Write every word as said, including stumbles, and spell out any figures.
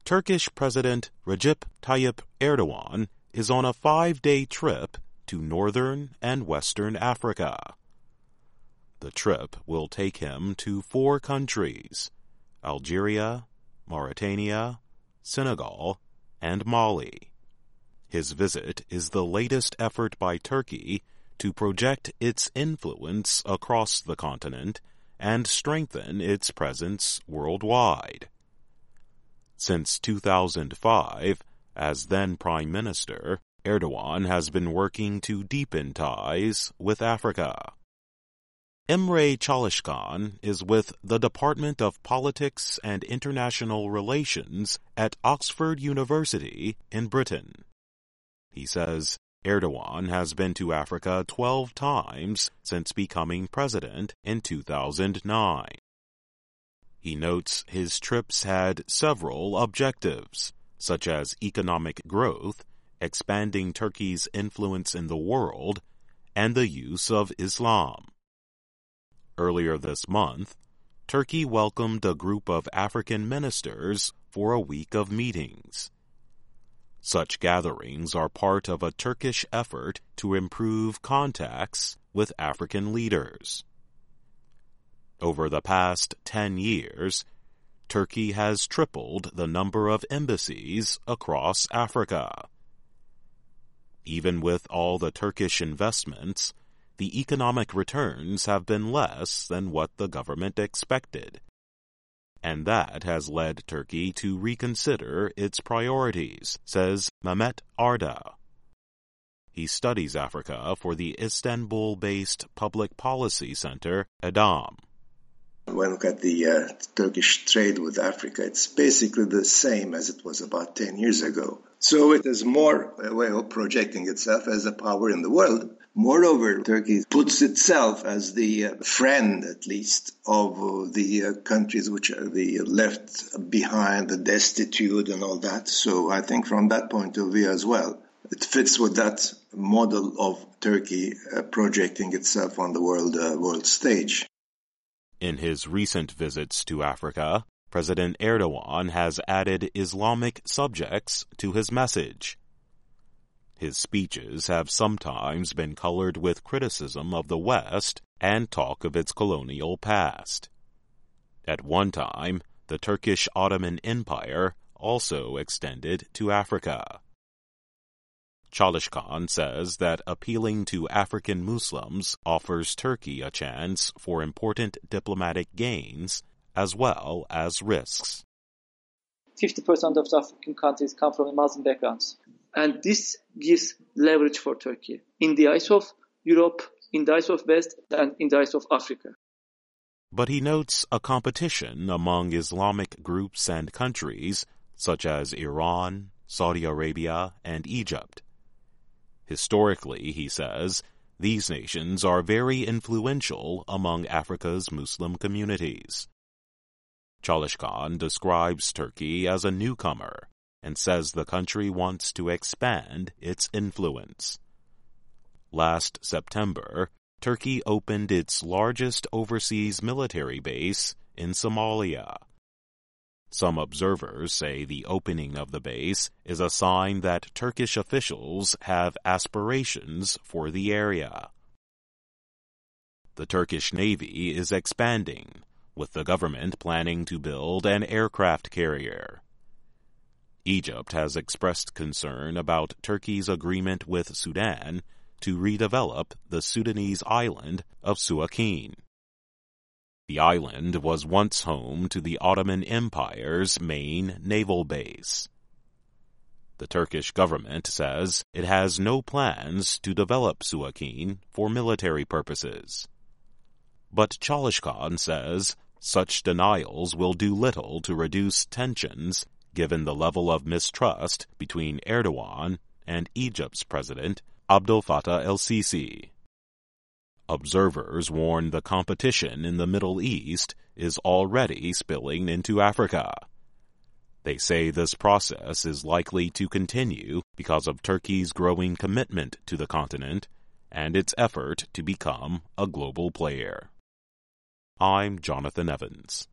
Turkish President Recep Tayyip Erdogan is on a five-day trip to northern and western Africa. The trip will take him to four countries: Algeria, Mauritania, Senegal, and Mali. His visit is the latest effort by Turkey to project its influence across the continent and strengthen its presence worldwide. Since two thousand five, as then Prime Minister, Erdogan has been working to deepen ties with Africa. Emre Çalışkan is with the Department of Politics and International Relations at Oxford University in Britain. He says Erdogan has been to Africa twelve times since becoming president in two thousand nine. He notes his trips had several objectives, such as economic growth, expanding Turkey's influence in the world, and the use of Islam. Earlier this month, Turkey welcomed a group of African ministers for a week of meetings. Such gatherings are part of a Turkish effort to improve contacts with African leaders. Over the past ten years, Turkey has tripled the number of embassies across Africa. Even with all the Turkish investments, the economic returns have been less than what the government expected. And that has led Turkey to reconsider its priorities, says Mehmet Arda. He studies Africa for the Istanbul-based Public Policy Center, EDAM. When you look at the uh, Turkish trade with Africa, it's basically the same as it was about ten years ago. So it is more a way of projecting itself as a power in the world. Moreover, Turkey puts itself as the uh, friend, at least, of uh, the uh, countries which are the left behind, the destitute and all that. So I think from that point of view as well, it fits with that model of Turkey uh, projecting itself on the world uh, world stage. In his recent visits to Africa, President Erdogan has added Islamic subjects to his message. His speeches have sometimes been colored with criticism of the West and talk of its colonial past. At one time, the Turkish Ottoman Empire also extended to Africa. Çalışkan says that appealing to African Muslims offers Turkey a chance for important diplomatic gains as well as risks. fifty percent of the African countries come from Muslim backgrounds. And this gives leverage for Turkey in the eyes of Europe, in the eyes of West, and in the eyes of Africa. But he notes a competition among Islamic groups and countries such as Iran, Saudi Arabia, and Egypt. Historically, he says, these nations are very influential among Africa's Muslim communities. Çalışkan describes Turkey as a newcomer and says the country wants to expand its influence. Last September, Turkey opened its largest overseas military base in Somalia. Some observers say the opening of the base is a sign that Turkish officials have aspirations for the area. The Turkish Navy is expanding, with the government planning to build an aircraft carrier. Egypt has expressed concern about Turkey's agreement with Sudan to redevelop the Sudanese island of Suakin. The island was once home to the Ottoman Empire's main naval base. The Turkish government says it has no plans to develop Suakin for military purposes. But Çalışkan says such denials will do little to reduce tensions given the level of mistrust between Erdogan and Egypt's president, Abdel Fattah el-Sisi. Observers warn the competition in the Middle East is already spilling into Africa. They say this process is likely to continue because of Turkey's growing commitment to the continent and its effort to become a global player. I'm Jonathan Evans.